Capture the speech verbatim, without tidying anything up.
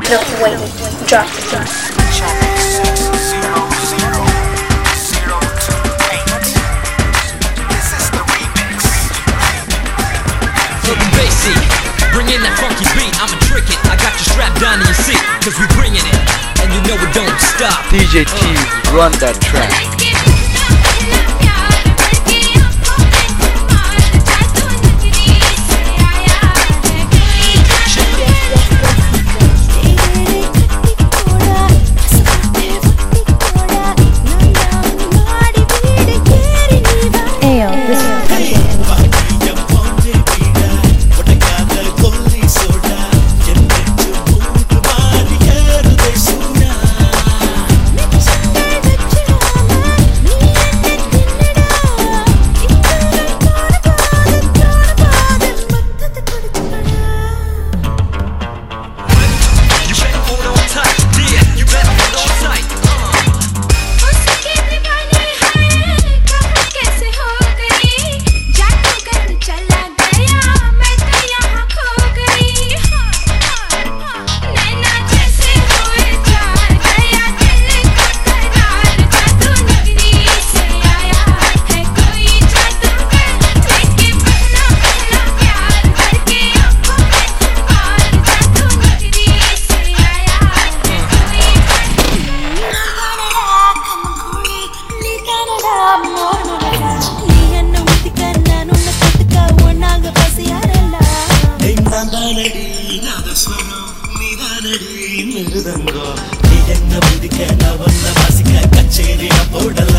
No, wait, drop the beat. Bring in that funky beat, I'ma trick it. I got you strapped down in your seat, cause we bringing it, and you know it don't stop. D J T, run that track. நீ என்ன புதிக்க நான் வந்த வாசிக்க கச்சேரி போடல